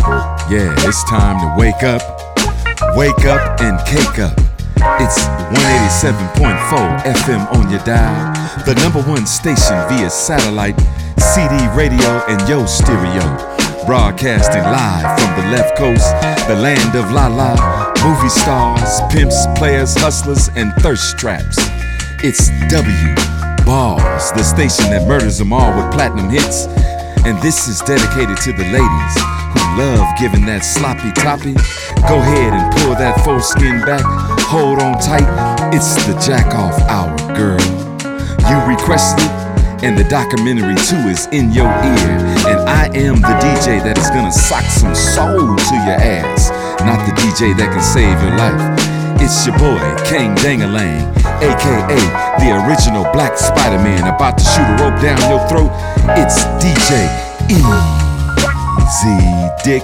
Yeah, it's time to wake up and cake up. It's 187.4 FM on your dial, the #1 station via satellite, CD radio, and yo stereo. Broadcasting live from the left coast, the land of la-la, movie stars, pimps, players, hustlers, and thirst traps. It's W Balls, the station that murders them all with platinum hits. And this is dedicated to the ladies who love giving that sloppy toppy. Go ahead and pull that foreskin back, hold on tight. It's the jack off hour, girl. You requested it, and the documentary too is in your ear. And I am the DJ that is gonna sock some soul to your ass, not the DJ that can save your life. It's your boy, King Dangalang, aka the original Black Spider-Man, about to shoot a rope down your throat. It's DJ Easy Dick.